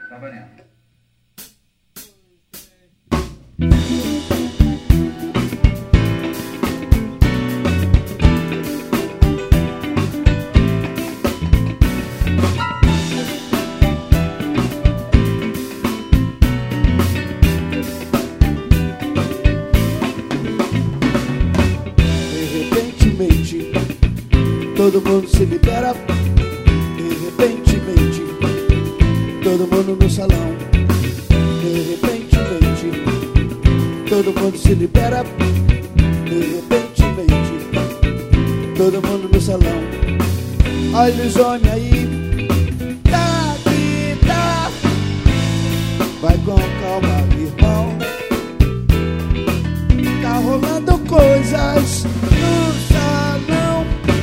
Tá valendo. Todo mundo se libera, de repentemente. Todo mundo no salão, de repentemente. Todo mundo se libera, de repentemente. Todo mundo no salão. Olha os homens aí, tá, que tá. Vai com calma, irmão. Tá rolando coisas no salão.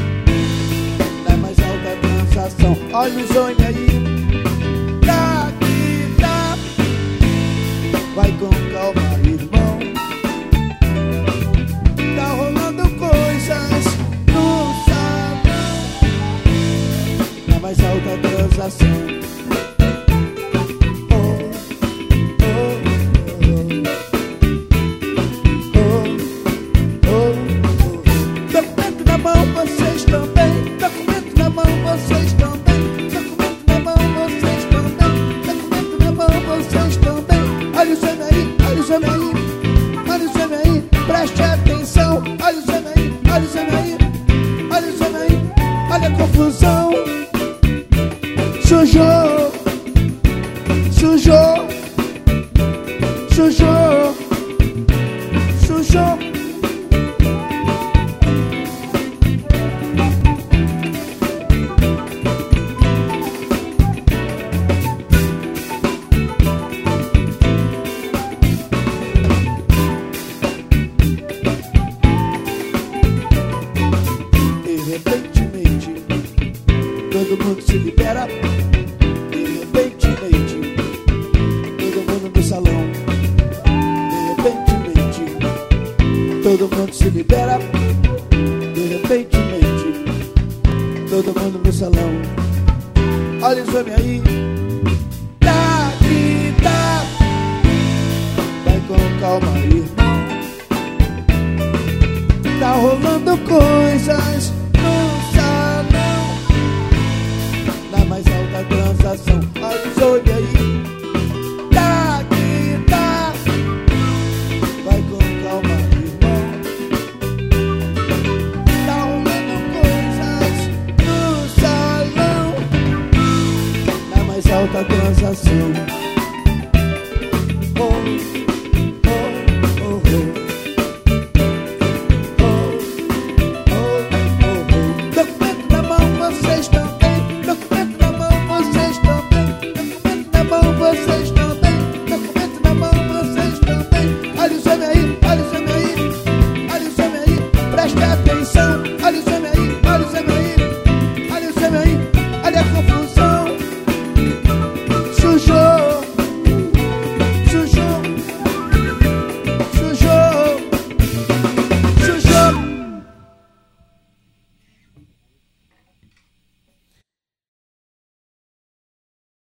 Olha o sonho aí, tá que tá. Vai com calma, irmão. Tá rolando coisas no salão. Na mais alta transação. Documento na mão, vocês também. Documento na mão, vocês também. Olha o exame aí, olha o exame aí, olha o exame aí, preste atenção. Olha o exame aí, olha o exame aí, olha o exame aí, olha a confusão. Sujou, sujou, sujou, sujou. Todo mundo se libera, de repentemente. Todo mundo no salão, de repentemente. Todo mundo se libera, de repentemente. Todo mundo no salão. Olha o exame aí, tá que tá. Vai com calma, irmão. Tá rolando coisas no salão. Na mais alta transação. Olha os olhos aí, tá que tá. Vai com calma, irmão. Tá rolando coisas no salão. Na mais alta transação. Oh.